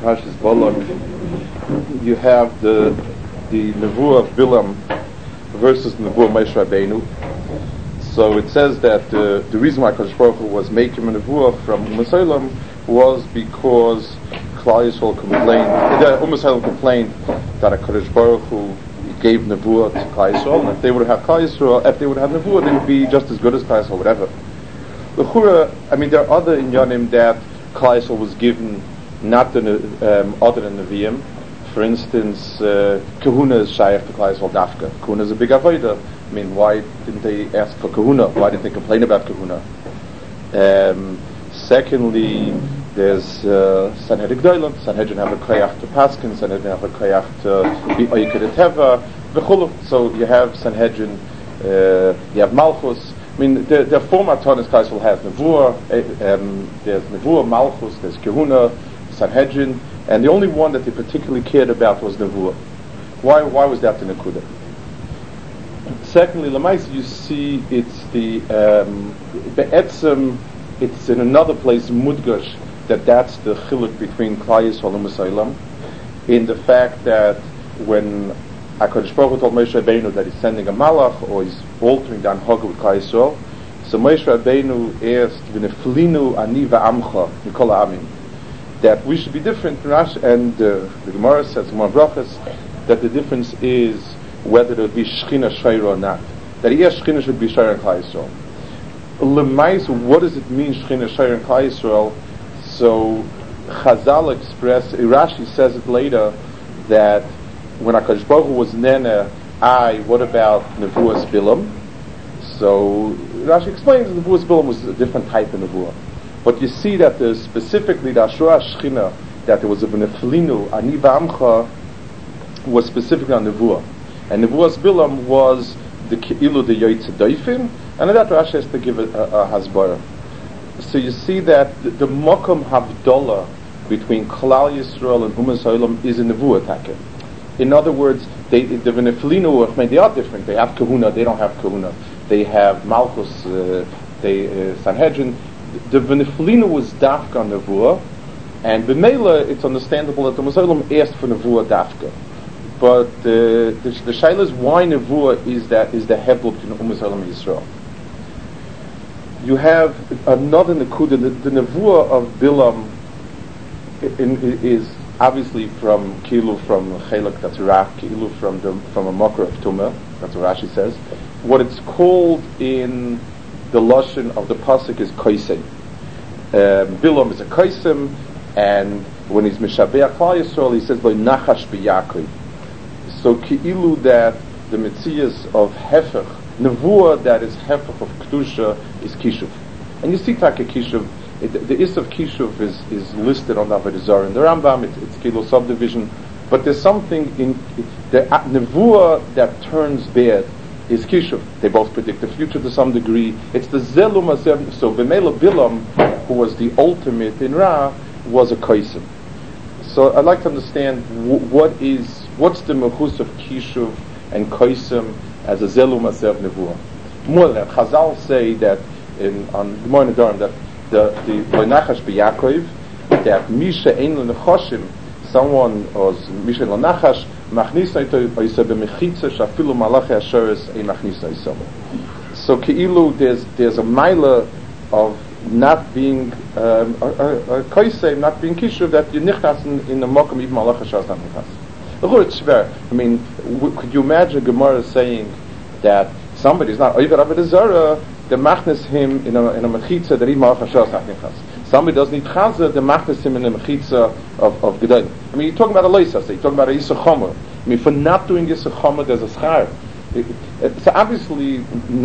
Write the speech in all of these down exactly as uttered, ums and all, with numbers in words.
Parshas Balak, you have the the Nevuah of Bilam versus the Nevuah of Moshe Rabbeinu. So it says that uh, the reason why Kadosh Baruch Hu was making a Nevuah from Umm Solam was because Klal Yisrael complained, uh, Umm Solam complained that a Kadosh Baruch Hu gave Nevuah to Klal Yisrael, and if they would have Klal Yisrael, if they would have Nevuah, they would be just as good as Klal Yisrael, whatever. L'chura, I mean, there are other inyanim that Klal Yisrael was given not the, um, other than Nevi'im. For instance, uh, Kahuna is Shaykh to Klal Yisrael Dafka. Kahuna is a big avodah. I mean, why didn't they ask for Kahuna? Why didn't they complain about Kahuna? Um, secondly, there's uh, Sanhedrin Gdoilon. Sanhedrin have a koyach to Paskin. Sanhedrin have a koyach to be Oiked Teva. V'chulu. So you have Sanhedrin, uh, you have Malchus. I mean, the, the former Tanis Klal Yisrael has Nevuah, um, there's Nevuah, Malchus, there's Kahuna, Sanhedrin, and the only one that they particularly cared about was Nevuah. Why Why was that the Nekuda? Secondly, Lamais, you see it's the um, Be'etzem, it's in another place, Mudgash, that that's the chiluk between Klal Yisrael and Musaylam, in the fact that when HaKadosh Baruch Hu told Moshe Rabbeinu that he's sending a malach, or he's altering the Anhaga with Klal Yisrael, so Moshe Rabbeinu asked, V'neflinu ani va'amcha mikol ha'amim, that we should be different, and uh, the Gemara says, Gemara Brachas, that the difference is whether there would be Shechina Shayra or not. That yes, Shechina should be Shayra in Klal Yisrael. Lemais, what does it mean Shechina Shayra in Klal Yisrael? So Chazal express, Rashi says it later, that when HaKadosh Baruch Hu was Nene, I, what about Nevuah's Bilam? So Rashi explains that Nevuah's Bilam was a different type of Nevuah. But you see that there's specifically the Ashura Shechina, that there was a V'neflinu, Ani V'amcha, was specifically on Nevuah. And Nevuah's Bilam was the Ke'ilu the Yoytze Doifim, and that Rashi has to give a, a, a Hasbara. So you see that the, the Mokum Havdolah between Klal Yisrael and Umm Solam is in Nevuah Taken. In other words, they, the V'neflinu, I mean, they are different. They have Kahuna, they don't have Kahuna. They have Malchus, uh, they uh, Sanhedrin. The V'neflinu was Dafka on Nevuah, and B'meila, it's understandable that the Muslim asked for Nevuah Dafka. But uh, the, the Shaila is why Nevuah is that is the Hebel between Umm Solam and Yisrael. You have another Nekuda, the, the Nevuah of Bilam in, in, is obviously from Kilu, from Chelak, that's Iraq, Kilu from the, from a Mokra of Tumah, that's what Rashi says. What it's called in the Lashon of the Pasuk is Koisem. Um, Bilam is a Koisem, and when he's Mishabeach Klal Yisrael, he says, Lo Nachash B'Yakov. So Ki'ilu that the Metzias of Hefech, Nevuah that is Hefech of Kedusha is Kishuv. And you see Taka Kishuv, it, the Is of Kishuv is, is listed on the Avodah Zarah in the Rambam, it, it's Kilo subdivision, but there's something in the uh, Nevuah that turns bad is Kishuv. They both predict the future to some degree. It's the Zelum Azev, so B'meila Bilam, who was the ultimate in Ra, was a Kaisim. So I'd like to understand w- what is, what's the Mechus of Kishuv and Kaisim as a Zelum Azev Nevuah. More than that, Chazal say that in, on Gemara Nedarim, that the the Nachash B'Yakov, that Misha Ein L'Nechoshim, someone was Misha L'Nachash, Machnisa Ito Oisa B'Mechitza Shafilu Malachi Asheres Ein Machnisa Iso. So Keilu, there's there's a mila of not being um, a, a, a Kaisei, not being Kishuv, that you nichnas in, in the Mokum even Malachi Asheres not nichnas. It's schwer. I mean, w- could you imagine Gemara saying that somebody's not Oiver Avodah Zarah, the machnes him in a in a mechitza that even Malachi Asheres not nichnas. Somebody doesn't need chazah, the machnes him in a mechitza of, of Gedalim. I mean, you're talking about a loisas, you're talking about a Yisur Chomer. I mean, for not doing Yisur Chomer, there's a schar. It, it, so obviously,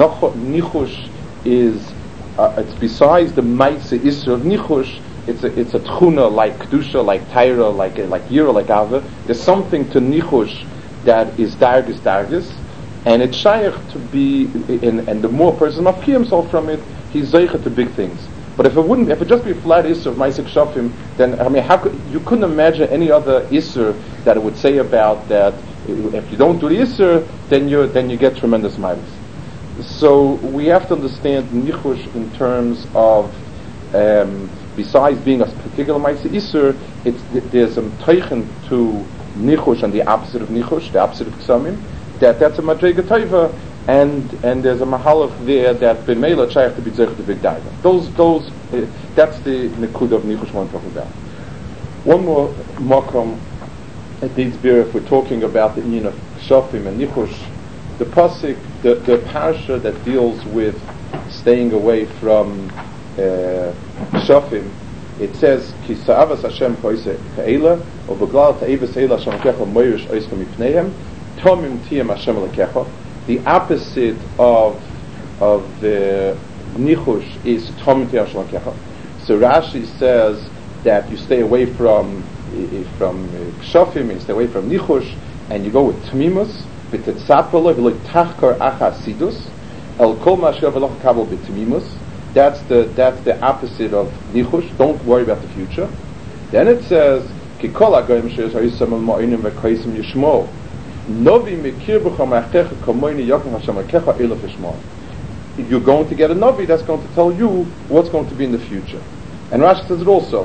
nichush is, uh, it's besides the maitze Yisur of nichush, it's a, it's a tchuna like Kedusha, like Taira, like like Yira, like Ava. There's something to nichush that is dargis dargis, and it's shaykh to be, in, and the more person of himself from it, he's zeicha to big things. But if it wouldn't, if it just be a flat Isser of Maisik Shofim, then I mean, how could you couldn't imagine any other Isser that it would say about that. If you don't do the Isser, then you then you get tremendous miles. So we have to understand Nichush in terms of um, besides being a particular Maisa Isur, it's, there's a teichen to Nichush and the opposite of Nichush, the opposite of Ksamim, that that's a Madrega Taiva, and and there's a Mahalach there that B'meila Shaykh to be Zech the Big Daiva. Those, those, uh, that's the Nikud of Nichush one talking about. One more Makom at Deeds Beer, if we're talking about the union of Shofim and Nichush, the Pasik, the, the Parsha that deals with staying away from uh, Shofim, it says, Ki sa'avas Hashem koise ka'ela, o beglal ta'evas eila Hashem lekecha moirish oiska mipneihem, tomim tiyem Hashem lekecha. The opposite of of the Nichush is tomim tiyem Hashem lekecha. So Rashi says that you stay away from from Shofim, and you stay away from Nichush, and you go with Tmimus, b'tetzapolo, v'lo tachkar acha sidus, el kol ma'asher v'lo kabel b'tmimus. That's the that's the opposite of Nichush. Don't worry about the future. Then it says, Ki kol ha'goyim she'ez ha'yisam al-ma'inim v'kaisim yishmo, novi mekir b'cha ma'achecha kamoini yakum Hashem ha'kecha elef yishmo. You're going to get a Novi that's going to tell you what's going to be in the future. And Rashi says it also.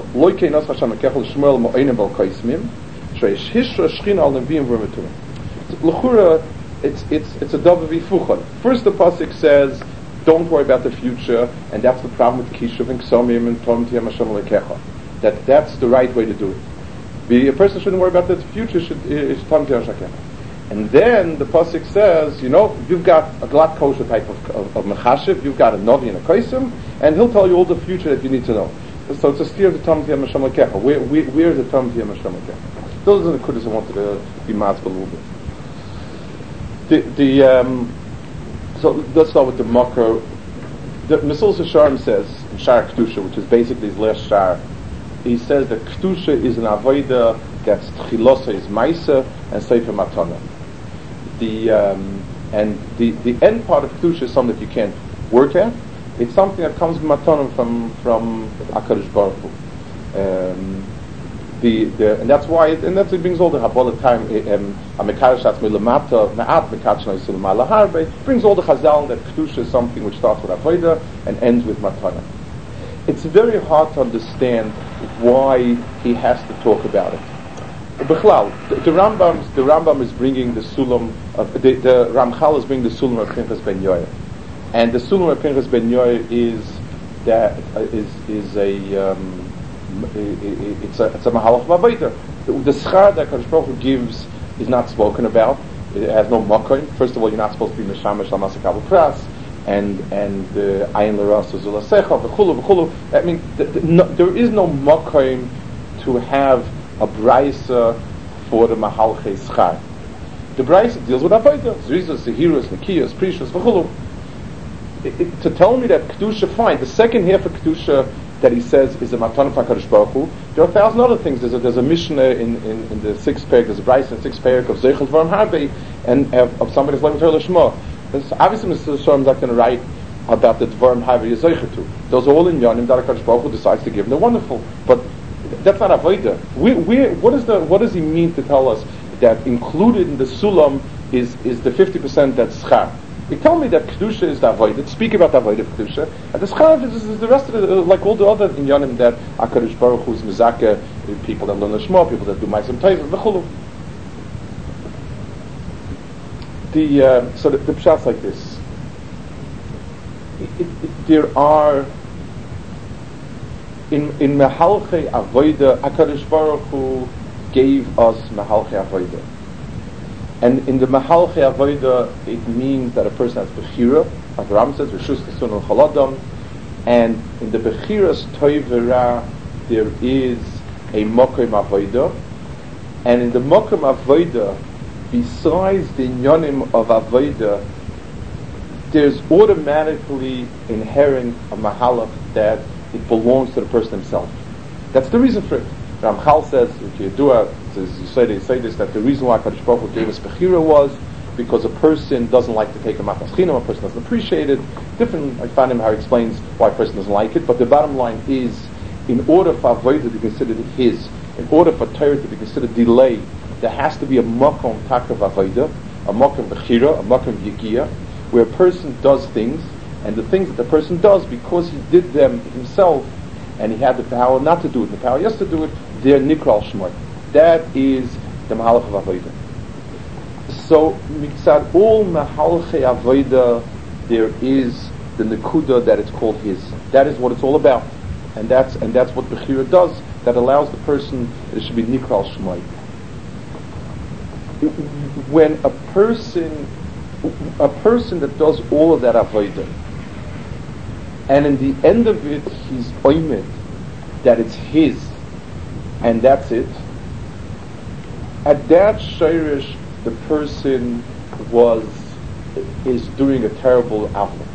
L'chura, it's it's it's a davar v'fuchon. First, the pasuk says, "Don't worry about the future," and that's the problem with kishuv and ksomim and tom tiyam Hashem lekecha. That that's the right way to do it. The, a person shouldn't worry about the future. Should is tom tiyam Hashem lekecha. And then the pasuk says, you know, you've got a glatt kosher type of of, of mechashiv, you've got a novi and a kaisim, and he'll tell you all the future that you need to know. So it's a steer of the Tom Tiyam Hashem Lekecha. Where, where, where is the Tom Tiyam Hashem Lekecha? Those are the kuddas I wanted to be mad for a little bit. The, the, um, so let's start with the Makar. The Mesil Sharm says, in Shar Kedusha, which is basically his last Shar, he says that Kedusha is an Avodah that's Tchilosa is Maisa and Sefer Matana. The, um, and the, the end part of Kedusha is something that you can't work at. It's something that comes from Matanim from from HaKadosh Baruch Hu. Um, the, the and that's why it, and that's it brings all the Habbalah time. Amekadosh Atzmei Lamata Ma'at Mekadosh Na'isel Ma'alaharbe brings all the Chazal that Kedusha is something which starts with Avodah and ends with Matanim. It's very hard to understand why he has to talk about it. B'chlal, the, the Rambam the Rambam is bringing the Sulam of the, the Ramchal is bringing the Sulam of Pinchas Ben Yoel. And the Sulam of Pinchas Ben Yoel is that uh, is is a um, it's a it's a mahalach v'avodah. The, the schar that Kadosh Baruch Hu gives is not spoken about. It has no makom. First of all, you're not supposed to be mishamash al masakabel pras, and and ayin l'ras zulasecha v'chulu v'chulu. I mean, the, the, no, there is no makom to have a brayso for the mahalchei schar. The brayso deals with avodah, zrizos, zehiros, nekiyos, prishos, v'chulu. It, it, to tell me that Kedusha, fine. The second half of Kedusha that he says is a Matan of HaKadosh Baruch Hu. There are a thousand other things. There's a, there's a Mishnah in, in, in the sixth parak, there's a Bryce in the sixth parak of Zeichel Dvarim Harbe, and uh, of somebody's like Torah Lishma. Obviously, Mister Shalom is not going to write about the Dvarim Harbe Yezeichetu. Those are all in Yonim that HaKadosh Baruch Hu decides to give. They're wonderful. But that's not Avodah. We, we, what, is the, what does he mean to tell us that included in the Sulam is, is the fifty percent that's Schar? He told me that Kedusha is the Avodah, speak about the Avodah of Kedusha, and the Schar is, is the rest of it, like all the other inyanim that HaKadosh Baruch Hu is Mizakeh, people that learn the Shema, people that do Ma'asim Tayvim, v'chulu. The, uh, so the, the pshat's like this. It, it, it, there are, in, in Mehalchei Avodah, HaKadosh Baruch Hu gave us Mehalchei Avodah. And in the Mahalchei Avodah, it means that a person has Bechira, like Ram says, Rishus Kesun al Chaladam, and in the Bechiras Toivera, there is a Mokim Avodah, and in the Mokim Avodah, besides the Inyanim of Avodah, there's automatically inherent a Mahalach that it belongs to the person himself. That's the reason for it. Ramchal says, if you do a, you say they say this, that the reason why Kadosh Baruch Hu gave us Bechira was because a person doesn't like to take a Matas Chinam, a person doesn't appreciate it. Different, I found him how he explains why a person doesn't like it, but the bottom line is, in order for Avodah to be considered his, in order for Torah to be considered delay, there has to be a Makom Takav Avodah, a Makom Bechira, a Makom Yegiya, where a person does things, and the things that the person does, because he did them himself, and he had the power not to do it, the power yes to do it, they're Nikral Shmoy. That is the Mahalach of Avodah. So, mitzad all Mahalchei Avodah, there is the Nekuda that it's called his. That is what it's all about. And that's and that's what Bechira does, that allows the person, it should be Nikral Shmoy. When a person, a person that does all of that Avodah, and in the end of it, he's oimed that it's his, and that's it. At that shirish, the person was is doing a terrible avon.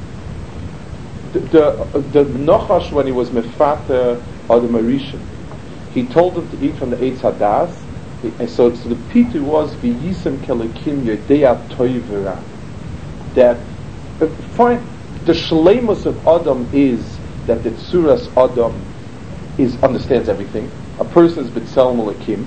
The the, the Nochash, when he was mefater Adam Arishan, he told him to eat from the Eitz Hadas, and so so the pitu was v'yisem kelekim yedea toivera, that uh, fine. The shleimus of Adam is that the tzuras Adam is understands everything. A person is b'tzelem elakim.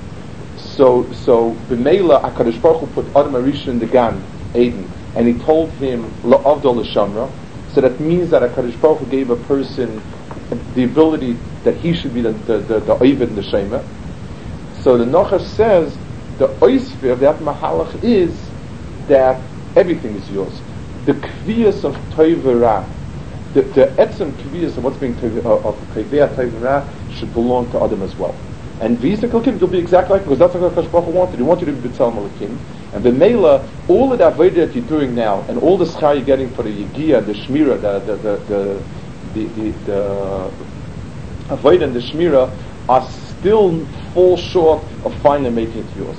So so b'meila Hakadosh Baruch Hu put Adam Arishan in the Gan Eden, and he told him la'avdol l'shamra. So that means that Hakadosh Baruch Hu gave a person the ability that he should be the the the, the oived and the shema. So the Nochash says the oisver of that mahalach is that everything is yours. The kviyas of toivera, the the etzem kviyas of what's being toivera, of kviyah toivera should belong to Adam as well. And v'yisem kelekim will be exactly like, because that's what Hakadosh Baruch Hu wanted. He wanted you to be b'tzelem elakim. And b'meila, all of the avodah that you're doing now, and all the schar you're getting for the yigia, the shmira, the the the the the, the, the avodah and the shmira are still fall short of finally making it yours.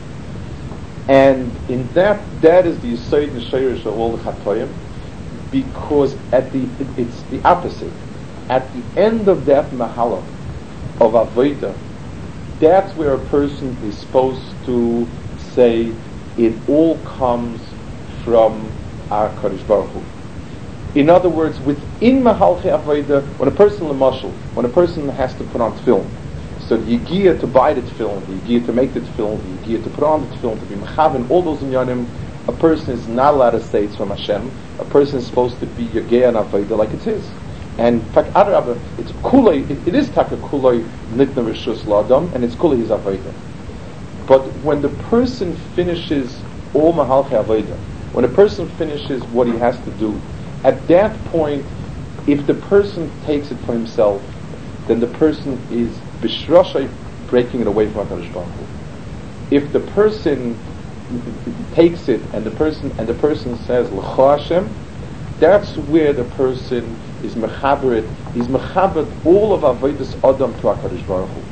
And in that, that is the yesod and shirish of all the chatoyim, because at the it, it's the opposite. At the end of that mahalach of avodah, that's where a person is supposed to say, it all comes from our Kadosh Baruch Hu. In other words, within Mahalchei Avodah, when a person l'mashal, when a person has to put on tefillin, so the yigiyah to buy the tefillin, the yigiyah to make the tefillin, the yigiyah to put on the tefillin, to be mechaven, all those inyanim, a person is not allowed to say it's from Hashem. A person is supposed to be yageh and avodah like it's his. And in fact, Adarabah, it's kulei, it, it is taka kulei nitna rishus l'adam, and it's kulei his avodah. But when the person finishes all mahalchei avodah, when a person finishes what he has to do, at that point, if the person takes it for himself, then the person is bishrashay breaking it away from HaKadosh Baruch Hu. If the person takes it and the person and the person says l'cha Hashem, that's where the person is mechaber it. He's mechaber all of avodas adam to HaKadosh Baruch Hu.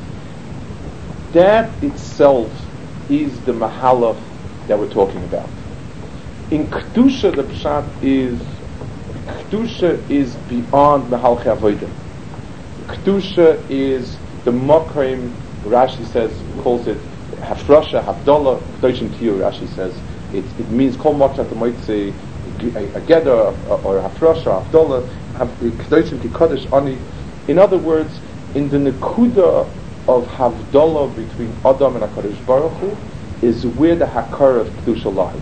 That itself is the mahalach that we're talking about. In Kedusha, the pshat is Kedusha is beyond Mahalchei Avodah. Kedusha is the Mokrim, Rashi says, calls it Hafrasha, Havdalah, Kedoshim Tiyu, Rashi says. It, it means Kol Mokrat Moitze, a Geder, or Hafrasha, Havdalah, Kedoshim Tikodesh Ani. In other words, in the Nekuda of Havdalah between Adam and HaKadosh Baruch Hu is where the Hakar of Kedusha lies.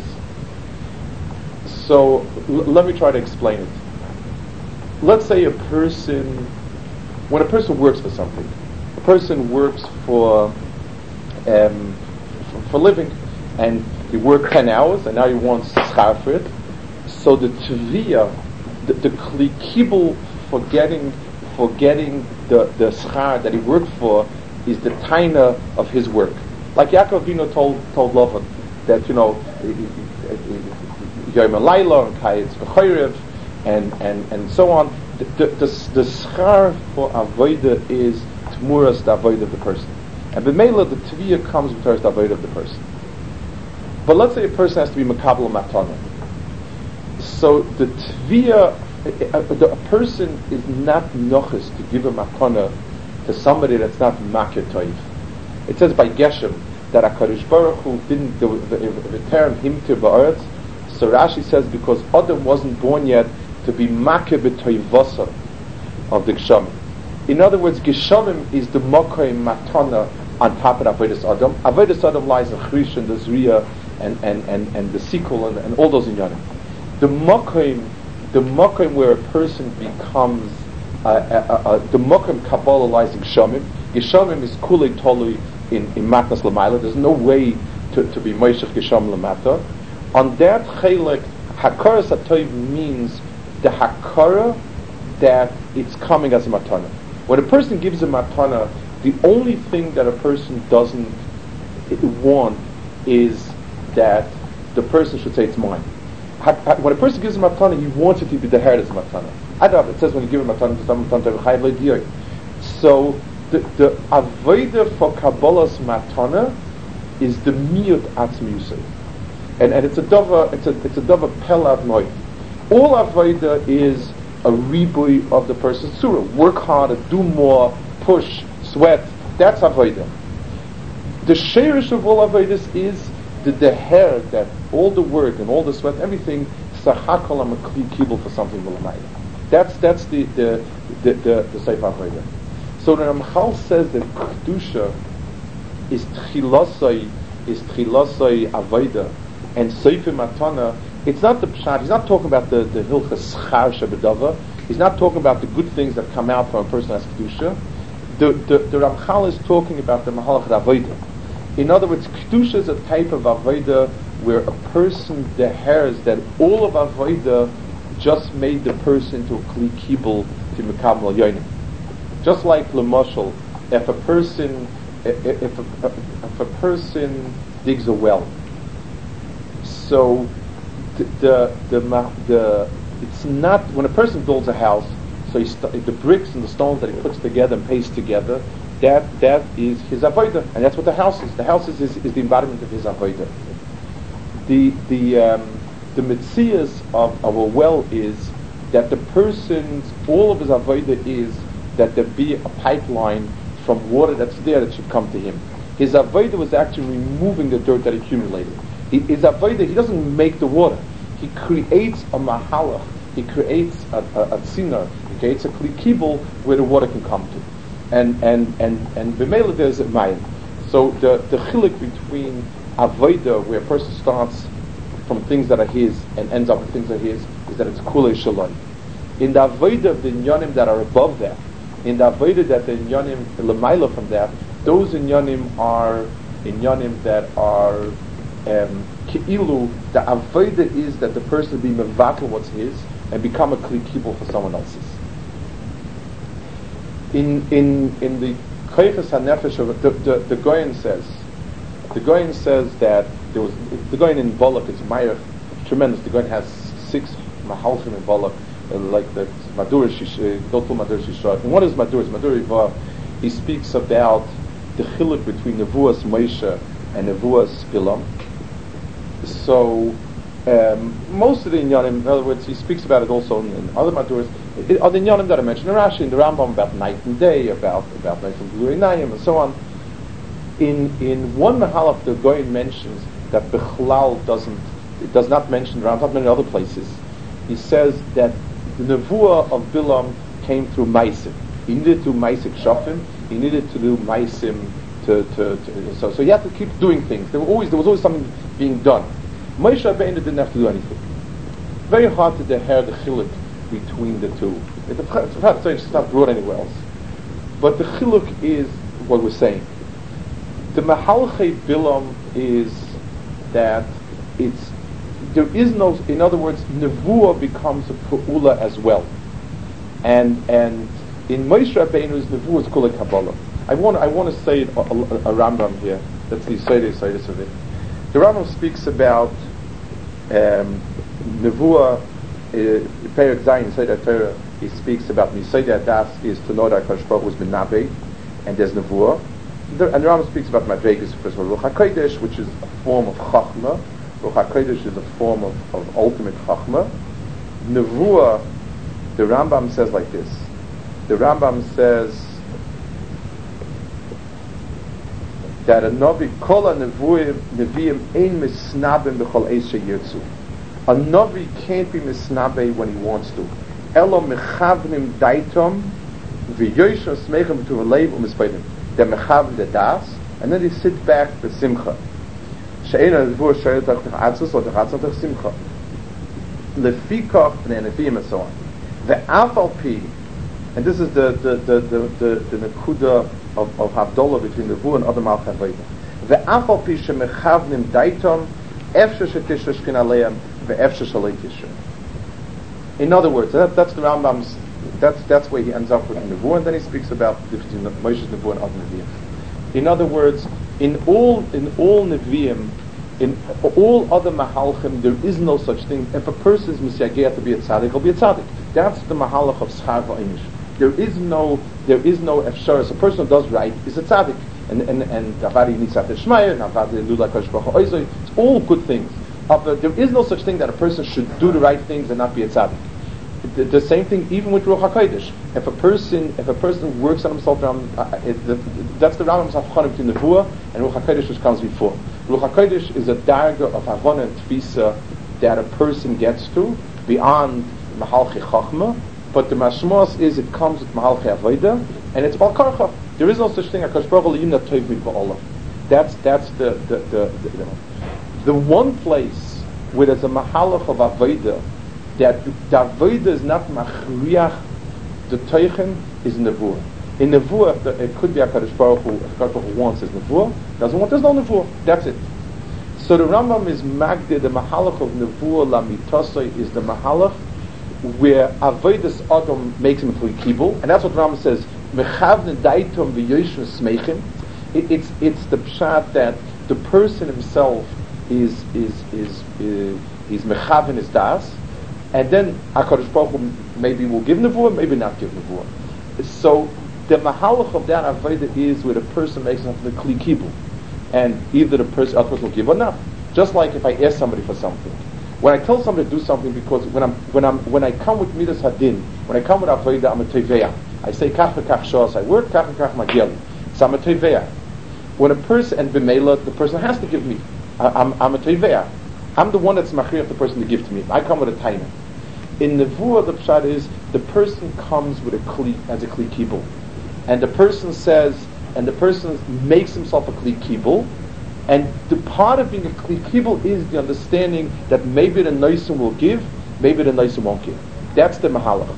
So l- let me try to explain it. Let's say a person, when a person works for something, a person works for um, for, for living, and he worked ten hours, and now he wants schar for it. So the tviyah, the, the kli for getting for getting the the schar that he worked for is the taina of his work. Like Yaakov Avinu told told Lavan that, you know, Yom Alayla and Kayetz V'Choyrev and and and so on. The the, the, the schar for avodah is tmuras the avodah of the person, and b'meila the tviyah comes with the avodah of the person. But let's say a person has to be makabel matana. So the tviyah, a, a, a person is not nochis to give a matana to somebody that's not makir toiv. It says by Geshem that HaKadosh Baruch Hu didn't return him to ba'aretz. So Rashi says because Adam wasn't born yet to be makir b'toivasa of the Geshamim. In other words, Geshamim is the Mokai Matana on top of Avodas Adam. Avodas Adam lies in Chrish and the Zriya and, and, and, and the Sikul and, and all those inyanim. The Mokai, the Mokai where a person becomes uh, uh, uh, the Mokum Kabbalah lies in Geshomim. Geshomim is kulei tolui in in Matnas Lamaila. There's no way to, to be Moishech Geshom Lamata. On that Chelek, Hakara Satoiv means the Hakara that it's coming as a matana. When a person gives a matana, the only thing that a person doesn't want is that the person should say it's mine. When a person gives a matana, he wants it to be the head as a matana. I don't know, it says when you give a matana to someone, so the, the avodah for Kabbalah's matana is the miyut atzmi yusay. And and it's a dava, it's a it's a dava pelad noi. All avodah is a ribui of the person's surah. Work harder, do more, push, sweat. That's avodah. The sheirish of all avodas is the deher, that all the work and all the sweat, everything, sahakol am a kli kibul for something v'lamayla. That's that's the the the the, the sefer avodah. So the Ramchal says that kedusha is tchilasai is tchilasai avodah, and sefer matana. It's not the pshat. He's not talking about the the hilchas schar shebedava. He's not talking about the good things that come out from a person as kedusha. The the, the Ramchal is talking about the mahalach avodah. In other words, kedusha is a type of avodah where a person deheres that all of avodah just made the person into a kli kibul to mekabel yonim. Just like lemashal, if a person if if a, if a person digs a well, so the the the, the it's not when a person builds a house. So he st- the bricks and the stones that he puts together and pastes together, that that is his avodah, and that's what the house is. The house is is, is the embodiment of his avodah. The the um, the mitzias of, of a well is that the person's all of his avodah is that there be a pipeline from water that's there that should come to him. His avodah was actually removing the dirt that accumulated. He, his avodah, he doesn't make the water. He creates a mahalach. He creates a, a, a tzinar. He creates a kli kibul where the water can come to. And and and and b'meila there's a mayim. So the the chiluk between avodah, where a person starts from things that are his and ends up with things that are his, is that it's kulei shalom. In the avodah of the inyanim that are above that, in the avodah that the inyanim lemaila from that, those inyanim are inyanim that are um, keilu. The avodah is that the person be mevatel what's his and become a kli kibul for someone else's. In in in the Koyches HaNefesh of the the, the Goyen says, the Goyen says that there was the Goyen in Bolak. It's Meir, tremendous. The Goyen has six mahalchim in Bolak, uh, like the Madur Shish, Dotul Madur Shishra. And what is Madur? Madur Iva. He speaks about the chiluk between Nevuas Moshe and Nevuas Bilam. So. Um, most of the inyanim, in other words, he speaks about it also in, in other maduras, are the inyanim that I mentioned in Rashi, in the Rambam, about night and day, about about night and Glurinayim, and so on. In in one mahalach, the Goyen mentions that Bechlal doesn't, it does not mention Rambam, not many other places. He says that the nevuah of Bilam came through Maisim. He needed to do Maisik Shofim. He needed to do Maisim to, to, to so so he had to keep doing things. There were always there was always something being done. Moshe Rabbeinu didn't have to do anything. Very hard to deher the chiluk between the two. It's hard to say it's not brought anywhere else. But the chiluk is what we're saying. The mahalchei bilam is that it's there is no. In other words, nevuah becomes a pu'ula as well. And and in Moshe Rabbeinu's nevuah is called a kabbalah. I want I want to say a, a, a Rambam here. That's the Yisraeli side of it. The Rambam speaks about um, Nevuah, Perek Zayin, Seder Torah. He speaks about Misayda Das is to know that Hakadosh Baruch Hu was Minabe, and there's Nevuah. And the Rambam speaks about Madregas, first of all, Ruach HaKodesh, which is a form of Chachma. Ruach HaKodesh is a form of, of ultimate Chachma. Nevuah, the Rambam says like this. The Rambam says that a Navi kol ha-nevuim neviim ein misnabim b'chol eis sheyirtzu. A Navi can't be misnabe when he wants to. Elo mechavnim daitom v'yoshon smechem to v'leiv u'mispeidim. They're mechavim the das, and then they sit back b'simcha. She'ena nevuah shoyet ach t'chatzos or t'chatzos ach simcha. Lefikach b'nei neviim and so on. Ve'af al pi And this is the the the the, the, the nekuda of, of Havdalah between the Nevuah and other Malchei Avodah. Ve'af al pi shemechavnim daitom, efshe shetishra shkin aleim, ve'efshe shalei tishra. In other words, that, that's the Rambam's, that's that's where he ends up with the Nevuah, and then he speaks about the difference between Moshe's Nevuah and other Nevi'im. In other words, in all in all Nevi'im, in all other Mahalchim, there is no such thing. If a person is Misyageh to be a tzaddik, he'll be a tzaddik. That's the Mahalach of Schar V'Einish. There is no, there is no efsharis. A person who does right is a tzaddik, and and and Avari Nitzat Shmaya, and Avari Lula Kosh Baruch Oizoi. It's all good things. Uh, there is no such thing that a person should do the right things and not be a tzaddik. The, the same thing even with Ruach HaKodesh. If a person, if a person works on himself, um, uh, it, the, that's the Rambam's Havchanim between Nevuah and Ruach HaKodesh, which comes before. Ruach HaKodesh is a darga of Havana and Tfisa that a person gets to beyond Mahalchi Chachma, but the Mashmos is it comes with Mahalchi Avodah, and it's Bal Karcha. There is no such thing. Akash Baruch Hu Yimna Toiv Mikva'olah. That's that's the the the, the, the the one place where there's a Mahalach of Avodah that the Avodah is not Machriach the Teichen is Nevuah. In Nevuah, it could be HaKadosh Baruch Hu, if HaKadosh Baruch Hu wants is Nevuah, doesn't want, there's no Nevuah. That's it. So the Rambam is Magdi, the Mahalach of Nevuah Lamitosai is the Mahalach where Avodas Adam makes him through Kibul, and that's what Rambam says, Mechavne Daitom V'Yoshim Smeichim. It's it's the pshat that the person himself is is is uh, he's Mechaven his das, and then HaKadosh Baruch Hu maybe will give Nevuah, maybe not give Nevuah. So the mahalach of that avodah is where the person makes something the kli kibul, and either the person, other person will give or not. Just like if I ask somebody for something, when I tell somebody to do something, because when I'm when I'm when I come with midas hadin, when I come with avodah, I'm a teveya. I say kach v'kach shos, I work kach v'kach magel. So I'm a teveya. When a person and b'meila, the person has to give me. I, I'm I'm a teveya. I'm the one that's machriach the person to give to me. I come with a taina. In Nevuah, the pshat is the person comes with a kli as a kli kibul, and the person says, and the person makes himself a kli kibul, and the part of being a kli kibul is the understanding that maybe the noisim will give, maybe the noisim won't give. That's the mahalach.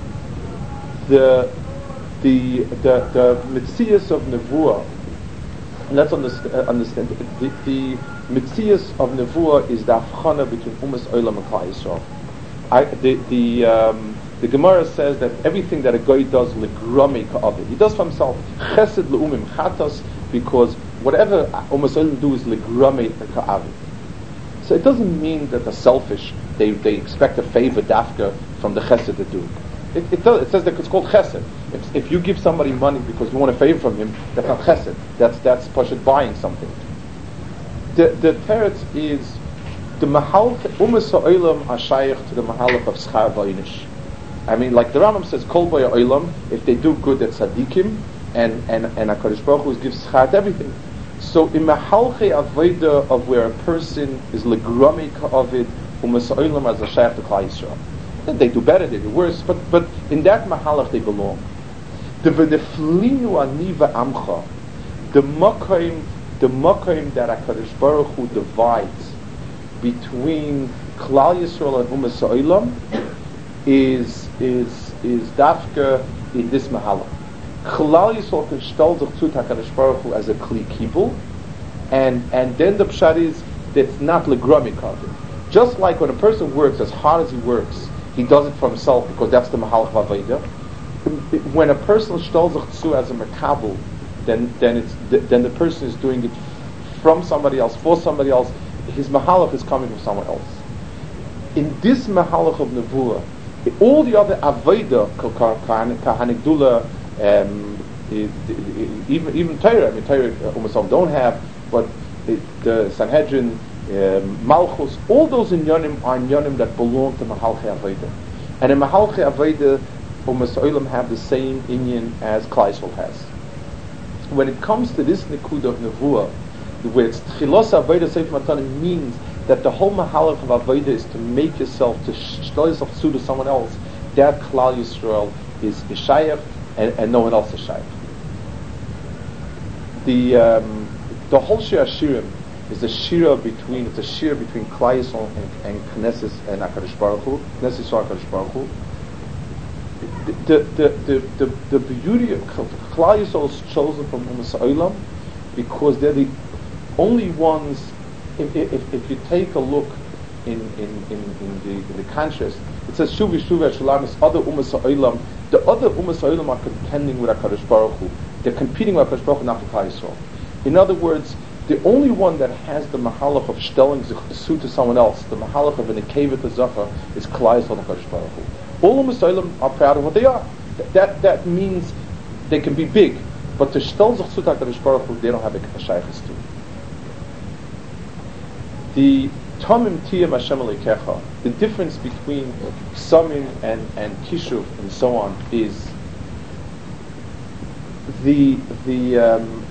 The the the the mitzias of Nevuah. And let's understand, uh, understand the, the mitzias of Nevuah is the afchana between umas olam and klal Yisrael. I, the the um, the Gemara says that everything that a guy does legrami ka'avid, he does for himself chesed leumim chatos, because whatever umas olam do is legrami ka'avid. So it doesn't mean that they're selfish. They they expect a favor dafka from the chesed to do. It, it, does, it says that it's called chesed. If, if you give somebody money because you want a favor from him, that's not chesed. That's that's pashut buying something. The the teretz is the mahalach umas ha'olam ashayich to the mahalach of schar v'einish. I mean, like the Rambam says, kol boy ha'olam, if they do good, that's tzaddikim, and and and HaKadosh Baruch Hu gives schar to everything. So in mahalche avodah of where a person is legrami ka'avid umas ha'olam as a shayich to Klal Yisrael. Then they do better, they do worse, but but in that mahalach they belong. The v'neflinu aniva amcha, the makom, the makom that HaKadosh Baruch Hu divides between Klal Yisrael and Umas Ha'olam is is is dafka in this mahalach. Klal Yisrael can stell sich zu HaKadosh Baruch Hu as a kli kibul, and and then the pshat is that's not legrami kavit. Just like when a person works as hard as he works, he does it for himself because that's the mahalach v'aveda. When a person stell sich zu as a makabel, then then it's then the person is doing it from somebody else for somebody else. His mahalach is coming from someone else. In this mahalach of Nevuah, all the other avodah, kahanigdula, um, even even Torah, I mean Torah almost some don't have, but it, the Sanhedrin, um, Malchus, all those inyanim are inyanim that belong to mahalche avodah, and in mahalche avodah, almost olam have the same inyan as Klal Yisrael has. When it comes to this nikud of Nevuah, where it's tchilos avodah seif matanim means that the whole mahalach of avodah is to make yourself, to shtel yourself to someone else, that Klal Yisrael is shayach, and, and no one else is shayach. The um, the whole Shir Hashirim is a shira between it's a shira between Klal Yisrael and, and Knesset and HaKadosh Baruch Hu, Knesset Yisrael HaKadosh Baruch Hu. the the the the, the beauty of Klal Yisrael is chosen from Umas Olam because they're the only ones. If, if, if you take a look in in, in, in the in the contrast, it says Shuvi Shuvi Shalamis other Umas Olam. The other Umas Olam are contending with HaKadosh Baruch Hu. They're competing with HaKadosh Baruch Hu, not with Klal Yisrael. In other words, the only one that has the mahalach of stelling zechus to someone else, the mahalach of an ekeva to zacha, is Klal Yisrael and HaKadosh Baruch Hu. All Umas Olam are proud of what they are. That that, that means they can be big, but to stel zechus to HaKadosh Baruch Hu, they don't have a, a shaychus to. The Tomim Tiyam Hashem Elokecha, the difference between Samim and, and Kishuv and so on is the the um,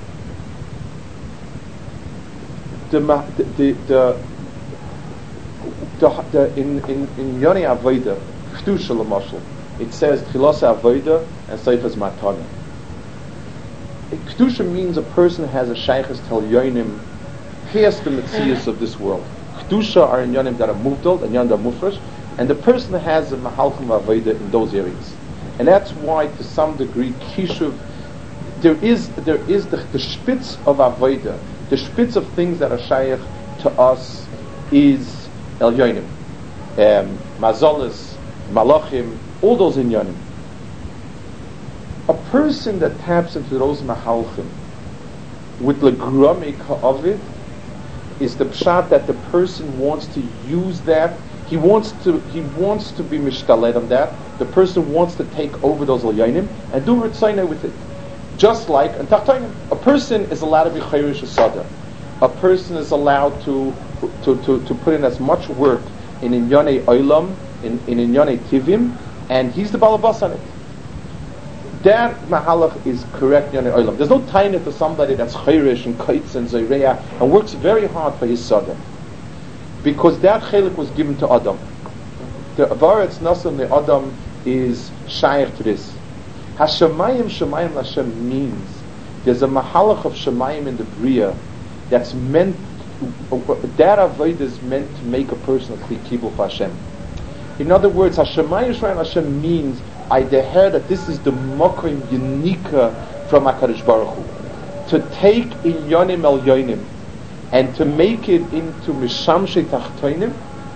the, the, the, the, the, the in in in Yoni Avoda Kedusha L'mashal it says Tchilas Avoda and Seifas Matana. Kedusha means a person has a shaychus tel yonim past the metzius of this world. Kedusha are in yonim that are muvdal and yonim that are mufresh, and the person has a mahalchim avoda in those areas, and that's why, to some degree, kishuv there is there is the, the spitz of avoda, the spitz of things that are shaykh to us is el yonim, um, mazolas, malachim, all those in yonim. A person that taps into those mahalchim with legrami ka'avid is the pshat that the person wants to use that. He wants to he wants to be mishtaled on that. The person wants to take over those alyanim and do ritzayna with it. Just like and tachtonim, a person is allowed to be chayrish asada. A person is allowed to to, to, to put in as much work in inyane oilam, in in inyane tivim, and he's the balabas on it. That mahalach is correct in oilam. There's no taina to somebody that's chayrish and kaitz and zayreya and works very hard for his sada, because that chelik was given to Adam. The avaretz nasam the Adam is shaykh to this. Hashemayim shemayim Hashem means there's a mahalach of shemayim in the bria that's meant that avodah is meant to make a person a kli kibul for Hashem. In other words, Hashemayim shemayim Hashem means I deher that this is the mokim unika from HaKadosh Baruch Hu. To take in yonim el yonim and to make it into mishamshe tachtonim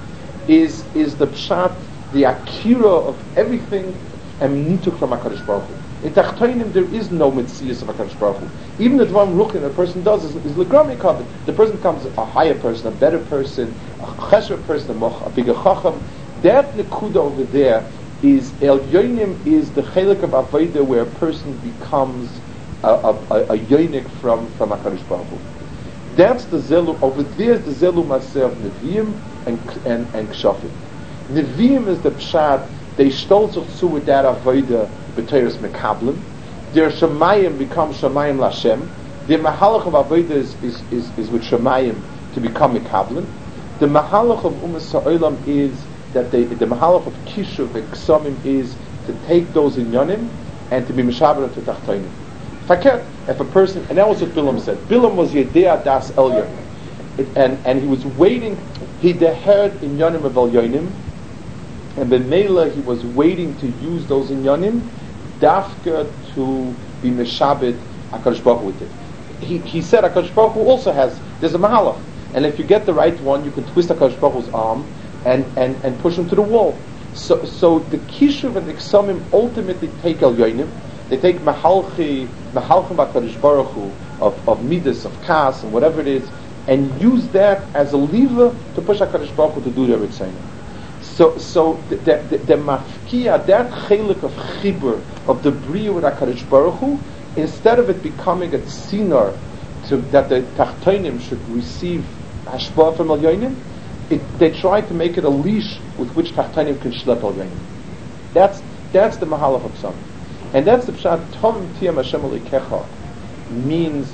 is is the pshat, the akira of everything and nituk from HaKadosh Baruch Hu. In tachtonim there is no mitzias of HaKadosh Baruch Hu. Even the dvam ruchin a person does is, is legrami covered. The person becomes a higher person, a better person, a chesher person, a bigger chacham. That nekuda over there is El Yonim is the chelik of Avodah where a person becomes a, a, a, a yonik from, from HaKadosh Baruch Hu. That's the Zelu, over there is the Zelu Maseh of Nevi'im and, and, and Kshafim. Nevi'im is the Pshat, they stolz sich zu with that Avodah b'teres Mekablim. Their Shemayim becomes Shemayim Lashem. The Mahalach of Avodah is, is, is, is with Shemayim to become Mekablim. The Mahalach of Umas Ha'olam is that they, the mahalach of kishuv and ksamim is to take those inyanim and to be mishaber to tachtonim. Faket, if a person, and that was what Bilam said. Bilam was yedea das elyon, and and he was waiting. He deheard inyanim of elyonim, and b'meila he was waiting to use those inyanim dafka to be mishaber HaKadosh Baruch Hu with it. He he said HaKadosh Baruch Hu also has there's a mahalach, and if you get the right one, you can twist HaKadosh Baruch Hu's arm and, and, and push him to the wall. So so the kishuv and the ksamim ultimately take el yonim. They take mahalchi, mahalchim HaKadosh Baruch Hu of, of midas, of kas, and whatever it is, and use that as a lever to push HaKadosh Baruch Hu to do their ritzayim. So so the the, the, the mafkia, that chelik of chibur, of the bria with HaKadosh Baruch Hu, instead of it becoming a tzinar to that the tachtonim should receive hashpah from el yonim, It, they try to make it a leash with which tachtanim can shlep al yanim. That's that's the mahalach of Ksam, and that's the pshat. Tom tiyam Hashem Elokecha means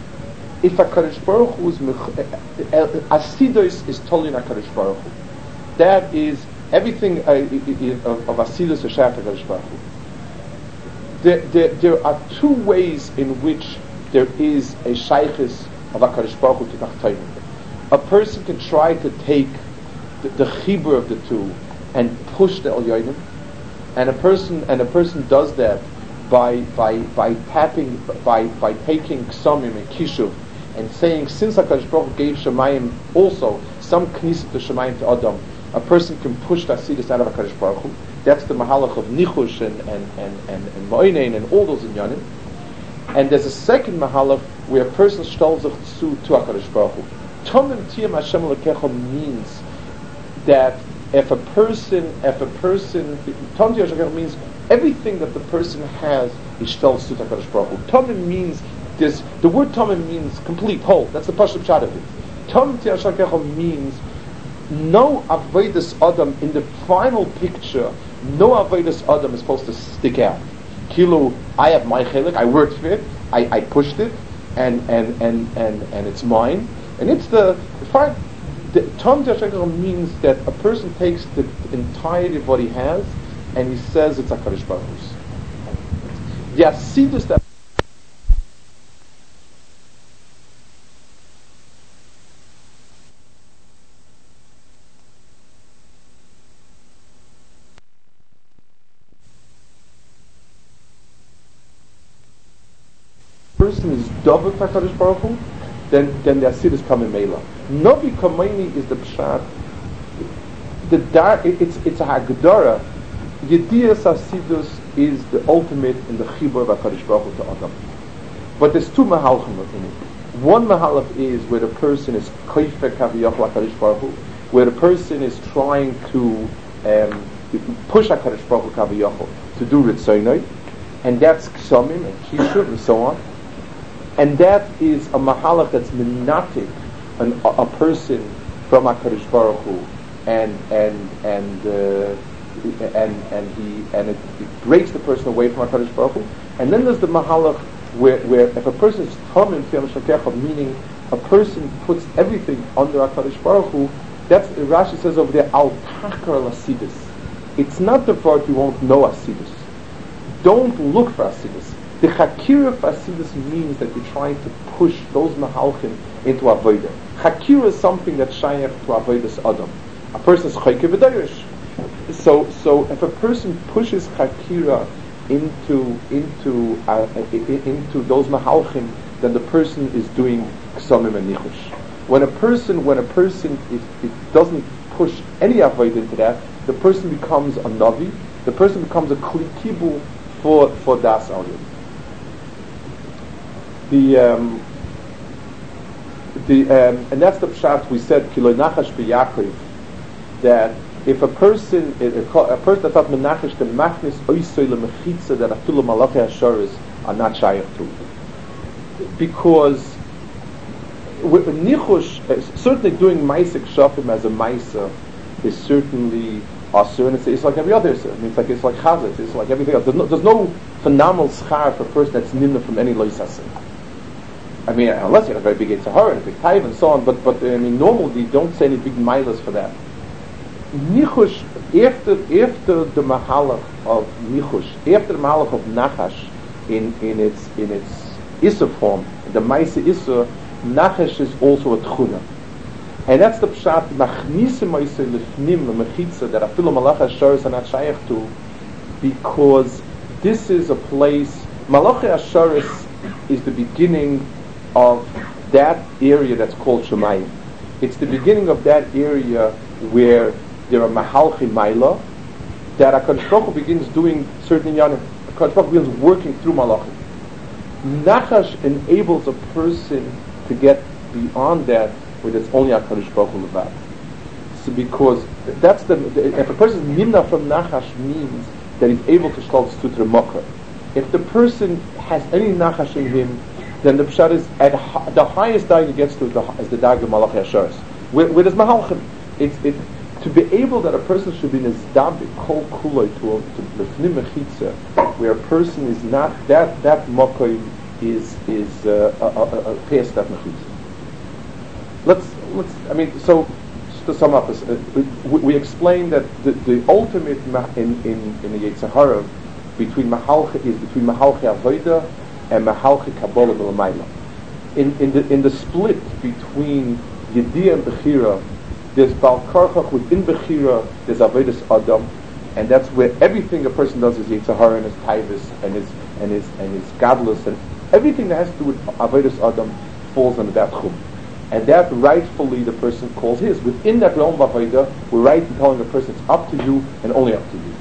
if HaKadosh Baruch Hu is asidos is tolin HaKadosh Baruch Hu. That is everything uh, of, of asidos is shayach HaKadosh Baruch Hu. There, there, there are two ways in which there is a shaychus of HaKadosh Baruch Hu to tachtanim. A person can try to take the, the chibur of the two and push the el yonim, and a person and a person does that by by by tapping by by taking Ksamim and Kishuv and saying, since HaKadosh Baruch Hu gave Shemayim also some Knesset to Shemayim to Adam, a person can push the Asidus out of HaKadosh Baruch Hu. That's the Mahalach of Nichush and and and and, and Mo'inain and all those inyanim. And there's a second Mahalach where a person shtolz zu to HaKadosh Baruch Hu. Tomim Tiyam Hashem Elokecha means that if a person, if a person, Tomim Tiyam Hashem means everything that the person has is shtolz zu to HaKadosh Baruch Hu. Tomim means this. The word Tomim means complete, whole. That's the Pashup Pshat of it. Tomim Tiyam Hashem means no Avodas Adam in the final picture. No Avodas Adam is supposed to stick out. Kilo, I have my chelik, I worked for it, I, I pushed it, and and, and, and and it's mine. And it's the fine. Tom Tiyashakar means that a person takes the entirety of what he has and he says it's HaKadosh Baruch Hu's. The Asidus that person is double HaKadosh Baruch Hu, then then the Asidus come in Mela. Novi Kameini is the Pshat. The dar, it, it's it's a Hagdara. Yediyas Asidus is the ultimate in the Chibur of HaKadosh Baruch Hu to Adam. But there's two Mahalchim in it. One Mahalach is where the person is Koife Kaviyach HaKadosh Baruch Hu, where the person is trying to um, push HaKadosh Baruch Hu Kaviyach to do Ritzaynai, and that's Ksamim and Kishuv and so on. And that is a mahalach that's minatik an, a, a person from HaKadosh Baruch Hu, and and and uh, and and he and it, it breaks the person away from HaKadosh Baruch Hu. And then there's the mahalach where where if a person is tamim tiyam shakecha, meaning a person puts everything under HaKadosh Baruch Hu. That's Rashi says over there al takar lasidus. It's not the part you won't know asidus. Don't look for asidus. The Chakira for Asidus means that you're trying to push those Mahalchim into Avodah. Chakira is something that's shaykh to Avodas Adam. A person is Chayke V'Dayrish. So, so if a person pushes Chakira into into uh, into those Mahalchim, then the person is doing Ksamim and Nichush. When a person when a person it, it doesn't push any Avodah into that, the person becomes a Navi. The person becomes a Kli Kibul for for Das Aliyah. The um, the um, and that's the pshat we said Kiloi Nachash B'Yakov, that if a person a, a person that thought Menachash the Machnis Oisoi LeMechitza that Afilu Malachi Hasharis are not shaykh to, because with Nichush uh, certainly doing Maisik Shafim as a Maisa is certainly Asur, and it's, it's like every other. I mean, it's like it's like Chazit, it's like everything else. There's no, there's no phenomenal schar for a person that's nimna from any loisasim. I mean, unless you have a very big Yitzhahara and a big Taiv and so on, but, but I mean, normally you don't say any big milas for that. Nichush, after, after the Mahalach of Nichush, after the Mahalach of Nachash, in, in its, in its Issa form, the Maisa Issa, Nachash is also a Tchuna. And that's the Pshat, Machnise Maisa Lefnim, the Mechitza, that Afilu Malachi Hasharis are not shaykh to, because this is a place, Malachi Hasharis is the beginning of that area that's called Shemayim. It's the beginning of that area where there are Mahalchi Maila, that HaKadosh Baruch Hu begins doing certain yanim. HaKadosh Baruch Hu begins working through Malachim. Nachash enables a person to get beyond that, where there's only HaKadosh Baruch Hu levad. So because that's the, the if a person's nimna from Nachash means that he's able to shlal sutra mokra. If the person has any Nachash in him, then the pshat is at ha- the highest dag he gets to is the, is the dag of Malachi Hasharis. Where, where there's Mahalchim, it's it to be able that a person should be nizdabik kol kuloi to to lefnim mechitza, where a person is not that that mokoy is is uh, a, a, a, past that mechitza. Let's let's I mean so just to sum up, uh, we, we explained that the, the ultimate ma- in in in the Yitzhahara between Mahalchi is between Mahalchi Avodah and Mahalchi Kabbalah B'Lamayla. In in the in the split between Yediyah and Bechira, there's Bal Karchach within Bechira, there's Avodas Adam, and that's where everything a person does is Yetzer Hara and his Taivus and his and his and his Gadlus and everything that has to do with Avodas Adam falls under that chum. And that rightfully the person calls his. Within that realm of Avodah, we're right in telling the person it's up to you and only up to you.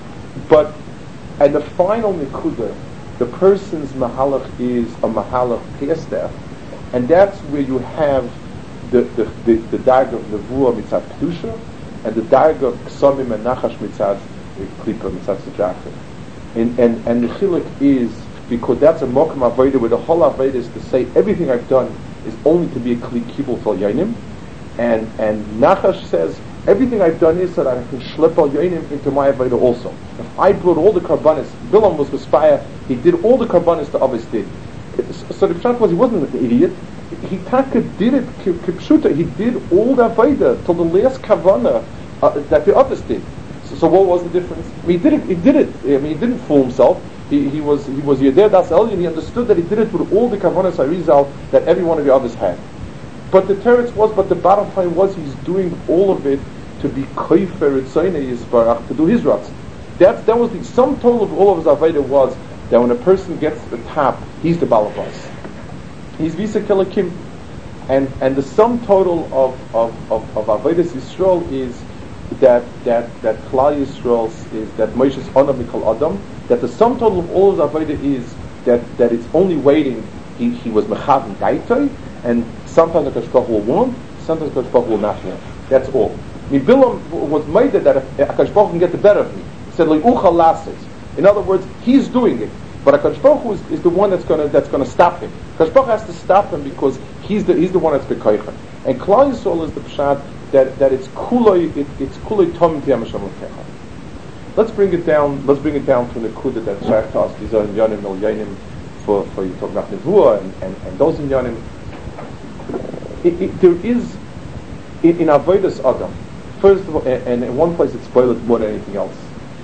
But at the final Nikuda, the person's Mahalach is a Mahalach past that, and that's where you have the the the, the Darg of Nevuah mitzad Kedusha and the Darg of Ksamim and Nachash mitzad Klipa mitzad Sedrachim. And and and the Chiluk is because that's a Mokum Avodah where the whole Avodah is to say everything I've done is only to be a Kli Kibul Tal Yonim, and and Nachash says everything I've done is so that I can schlep Al Yonim into my Avodah also. If I brought all the Karbanis, Bilam was Mespire, he did all the Karbanis the Abbas did. So the Pshat was he wasn't an idiot. He taka did it kipshuta. He did all the Avodah till the last Kavana uh, that the others did. So, so what was the difference? I mean, he did it. He did it. I mean, he didn't fool himself. He, he was he was Yedeh Das Elyon. He understood that he did it with all the Kavanas Arizal that every one of the others had. But the teretz was, but the bottom line was, he's doing all of it to be koifer etzaynei yisbarach, to do his ruts. That that was the sum total of all of his avodah was that when a person gets to the top, he's the balabas. He's visa kelakim, and and the sum total of of of, of avodas Yisrael is that that that Klal Yisrael is that Moshe's honor mikol adam. That the sum total of all his avodah is that that it's only waiting. He he was mechav and gaitoi, and sometimes the Kadosh Baruch Hu will want, sometimes the Kadosh Baruch Hu will not want. That's all. I mean, Bilam was made that if Kadosh Baruch Hu can get the better of me. He said like ucha lasis. In other words, he's doing it, but Kadosh Baruch Hu is, is the one that's going to that's going to stop him. Kadosh Baruch Hu has to stop him because he's the he's the one that's bekoichem. And Klal Yisrael is the pshat that that it's kuloi it, it's kuloi tom tiyamasham lekecha. Let's bring it down. Let's bring it down to the kuda that Shachtas these are yanim el yanim for for you talk about nevuah and, and and those in yanim. It, it, there is in, in avodas adam. First of all, and, and in one place it's spoiled more than anything else.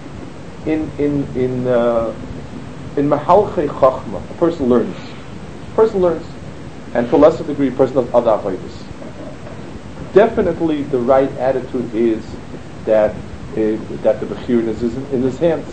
In in in uh, in mahalchei chachma, a person learns. A person learns, and to a lesser degree, a person does other avodas. Definitely, the right attitude is that. Uh, that the Bechir is in his hands.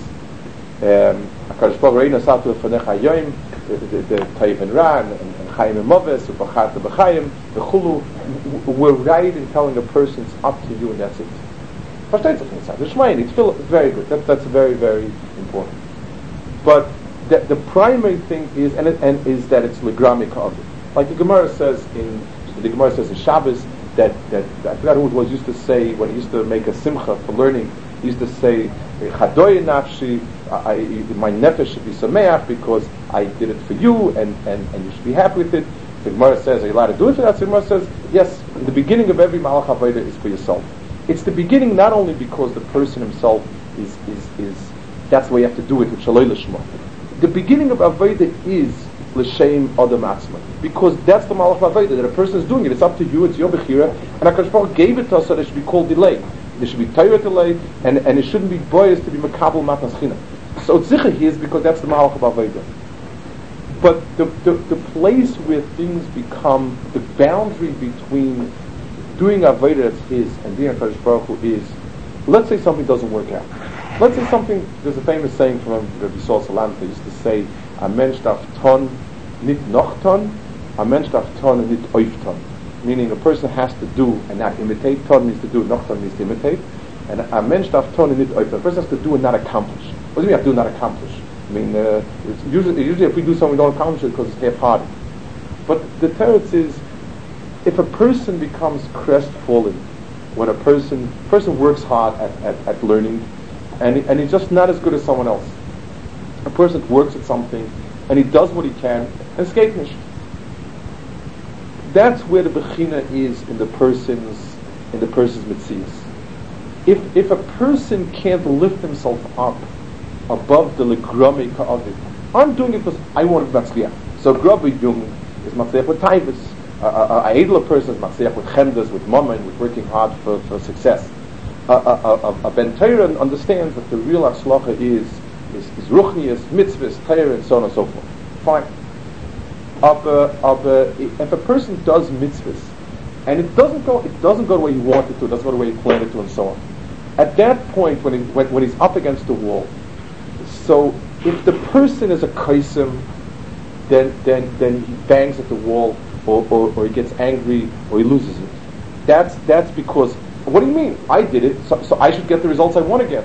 HaKadosh Baruch Hu Satu Lefanecha Yoim, the Taiv and Ra, and Chaim and Moves, the Bachat the B'chaim, the Chulu. We're right in telling a person it's up to you and that's it. Versteht sich inside. The Shemayin, it's still very good. That, that's very, very important. But the, the primary thing is, and, it, and is that it's Legramik of it. Like the Gemara says in the Gemara says in Shabbos. That, that, that I forgot who it was used to say when he used to make a simcha for learning. He used to say, "Chadoy nafshi, my nefesh should be sameach because I did it for you, and, and, and you should be happy with it." The Gemara says, "Are you allowed to do it for that?" So the Gemara says, "Yes." The beginning of every malach avodah is for yourself. It's the beginning not only because the person himself is is is that's the way you have to do it with shaloi lishma. The beginning of avodah is l'shem adam atzma, because that's the malach avodah that a person is doing it. It's up to you. It's your bechira, and HaKadosh Baruch Hu gave it to us so that it should be called delay. There should be Torah delay, and and it shouldn't be boys to be makabel matas china. So it's zicha here is because that's the malach of avodah. But the, the the place where things become the boundary between doing avodah that's his and being HaKadosh Baruch Hu is, let's say something doesn't work out. Let's say something. There's a famous saying from Rabbi Yisrael Salanter used to say, "A mensch darf ton, nit noch ton, a mensch darf ton and nit oif ton." Meaning a person has to do and not imitate. Ton means to do, noch ton means to imitate. And a mensch darf ton and nit oif ton. A person has to do and not accomplish. What do you mean have to do and not accomplish? I mean, uh, it's usually, usually if we do something we don't accomplish it because it's half-hearted. But the teretz is, if a person becomes crestfallen, when a person person works hard at, at, at learning, and he, and he's just not as good as someone else. A person works at something, and he does what he can, and it's geitnish. That's where the bechina is in the person's in the person's mitzias. If if a person can't lift himself up above the legramika of it, I'm doing it because I want to be matzliach. So grabi jung is matzliach with taivus. A, a, a edler person is matzliach with chemdas, with mammon, with working hard for, for success. A, a, a, a ben Torah understands that the real atzlacha is is, is ruchnius, mitzvahs, Torah, and so on and so forth. Fine. Of, uh, of, uh, if a person does mitzvahs and it doesn't go, it doesn't go the way he wanted to, it doesn't go the way he planned it to, and so on. At that point, when, he, when, when he's up against the wall, so if the person is a kaisim, then then then he bangs at the wall, or, or, or he gets angry, or he loses it. That's that's because, what do you mean? I did it, so, so I should get the results I want to get.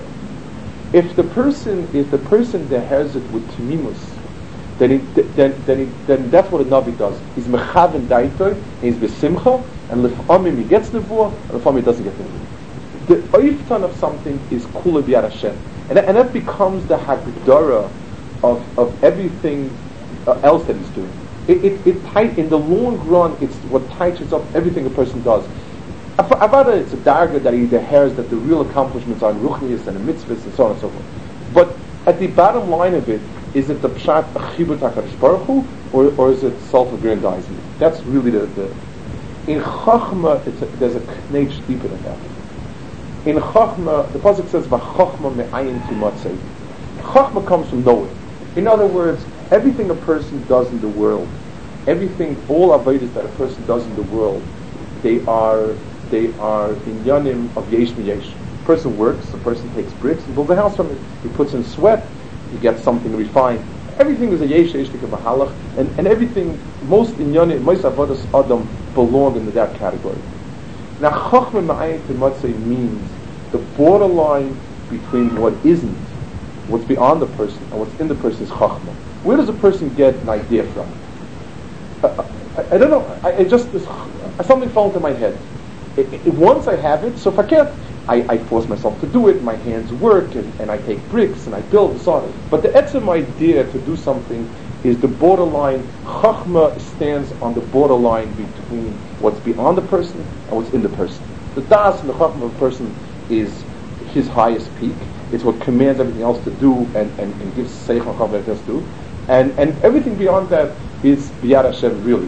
If the person if the person that has it with timimus, then he, then then he, then that's what a navi does. He's mechaven daitoy, he's besimcha, and lefamim he gets nevuah, and lefamim he doesn't get nevuah. The oiftan of something is kula b'yad Hashem, and that, and that becomes the hagdara of of everything uh, else that he's doing. It it, it tight in the long run. It's what tightens up everything a person does. Avada, it's a darga that he adheres that the real accomplishments are in ruchnius and in mitzvahs and so on and so forth. But at the bottom line of it, is it the pshat achibut HaKadosh Baruch Hu, or or is it self-aggrandizement? That's really the, the in chachma. It's a, there's a knech deeper than that. In chachma, the pasuk says v'chachma me'ayin timatzei. Chachma comes from nowhere. In other words, everything a person does in the world, everything, all avodas that a person does in the world, they are they are in yanim of yesh miyesh. A person works, a person takes bricks and builds a house from it. He puts in sweat, he gets something refined. Everything is a yesh yesh mahalach, and and everything, most in yanim, most avodas adam belong into that category. Now, chachma ma'ayin timatzei means the borderline between what isn't, what's beyond the person, and what's in the person is chachma. Where does a person get an idea from? Uh, I, I don't know. I, I just this, something fell into my head. It, it, once I have it, so if I can't, I, I force myself to do it. My hands work, and, and I take bricks and I build and so on. But the etzem idea to do something is the borderline. Chachma stands on the borderline between what's beyond the person and what's in the person. The das and the chachma of a person is his highest peak. It's what commands everything else to do and, and, and gives seich and chachma to do. And and everything beyond that is biyad Hashem, really.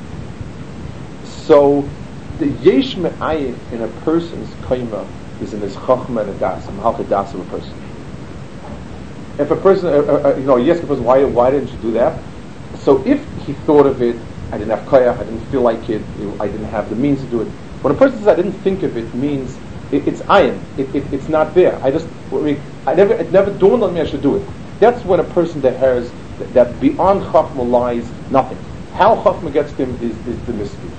So the yesh me'ayin in a person's kaima is in his chachma and a das, and halcha das of a person. If a person, uh, uh, you know, yes, because why why didn't you do that? So if he thought of it, I didn't have kaya, I didn't feel like it, you know, I didn't have the means to do it. When a person says I didn't think of it, means it, it's ayin, it, it, it's not there. I just, I, mean, I never, it never dawned on me I should do it. That's when a person that has that, that beyond chachma lies nothing. How chachma gets to him is, is the mystery.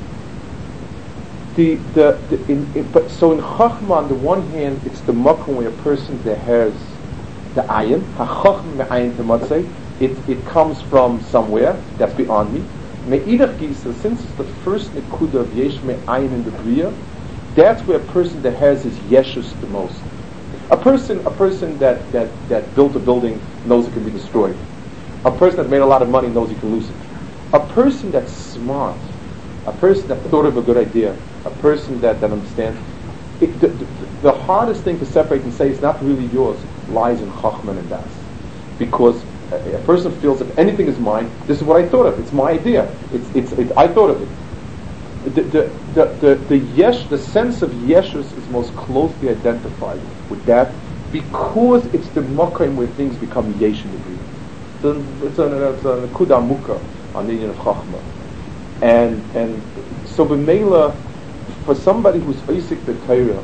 The the, the in, in, but so in chachma on the one hand it's the makom where a person that has the ayin, ha-chachma me'ayin tematzei, it it comes from somewhere that's beyond me. Me'idach gisa, since it's the first nekuda of yesh me'ayin in the bria, that's where a person that has his yeshus the most. A person a person that, that, that built a building knows it can be destroyed. A person that made a lot of money knows he can lose it. A person that's smart, a person that thought of a good idea, a person that, that understands, it, the, the, the hardest thing to separate and say it's not really yours lies in chachma and das. Because a, a person feels if anything is mine, this is what I thought of, it's my idea, it's, it's, it, I thought of it. The, the, the, the, the, yesh, the sense of yeshus is most closely identified with that because it's the makom where things become yesh in the bria. It's a, it's a nekuda mukha on the union of chachma. And and so b'meila, for somebody who's oisik the Torah,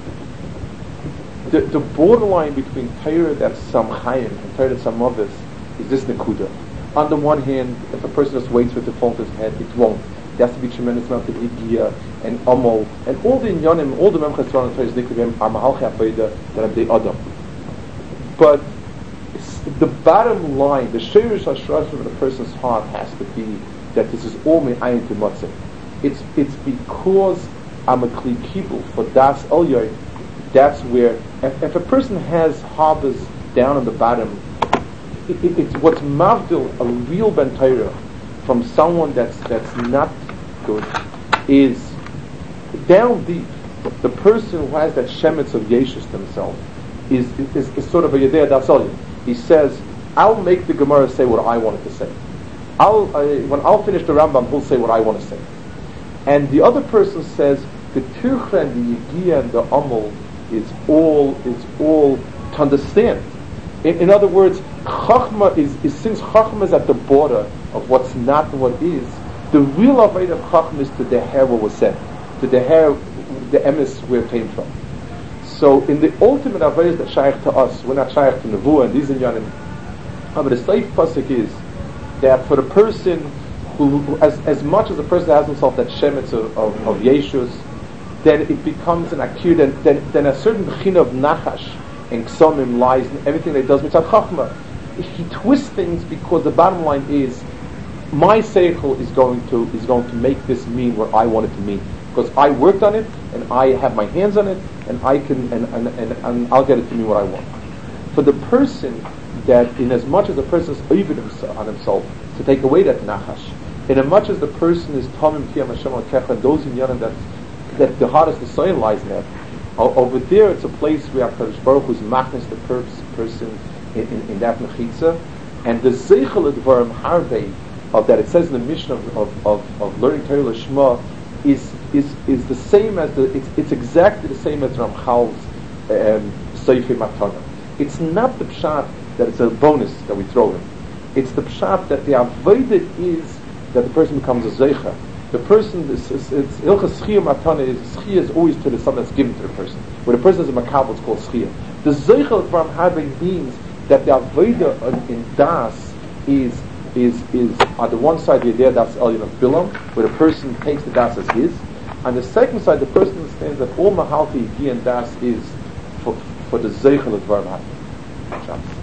the, the borderline between Torah that's samchayim and Torah that's samavis is this nekuda. On the one hand, if a person just waits with the phone to his head, it won't. There has to be tremendous amount of igia and amol and all the inyanim, all the memchas Torah and Torah's nikavim are mahalchei avoda that are the adam. But the bottom line, the sheirish hashrash of the person's heart has to be that this is all me'ayin timatzei. It's it's because I'm a kli kibul for das elyoy. That's where if, if a person has harbors down on the bottom, it, it, it's what's mavdil a real ben Torah from someone that's that's not good is down deep. The person who has that shemitz of yeshus himself is is, is sort of a yedei das elyoy. He says, I'll make the Gemara say what I want it to say. I'll, uh, when I'll finish the Rambam, he'll say what I want to say. And the other person says, the Tircha and the Yigia and the Amal is all, is all to understand. In, in other words, Chachma is, is, since Chachma is at the border of what's not and what is, the real avodah of Chachma is to deher what was said, to deher the emes where it came from. So in the ultimate avodah that shaykh to us, we're not shaykh to Nevuah and these inyanim. But the safe pasuk is that for the person who, who as, as much as the person has himself that shemitz of, of, of Yeshus, then it becomes an akir, then, then, then a certain b'china of nachash and ksomim lies in everything that he does mitzad chachma. He twists things because the bottom line is my seichel is going to is going to make this mean what I want it to mean, because I worked on it and I have my hands on it and I can and, and, and, and I'll get it to mean what I want. For the person that, in as much as the person is oived himself on himself to take away that nachash, in as much as the person is tamim kiyam Hashem al-kecha, those in yanim that that the hardest the soil lies in that. Over there, it's a place where HaKadosh Baruch Hu is machnes the per- person in, in, in that mechitza, and the zeichel advarim harvei of that it says in the mission of of, of, of learning Torah Lishma is is is the same as the it's, it's exactly the same as Ramchal's um, Seifei Matana. It's not the pshat that it's a bonus that we throw in. It's the pshat that the avodah is that the person becomes a zeicha. The person, is, is, it's Ilchas Schiyah Matana is, Schiyah is always to the something that's given to the person. When the person is a makabel, it's called Schiyah. The Zeichel from having means that the Avodah in Das is, is, is on the one side the idea that's Elyon of Bilam, where the person takes the Das as his. On the second side, the person understands that all Mahalti Yigi and Das is for, for the Zeichel of Dvarim Having.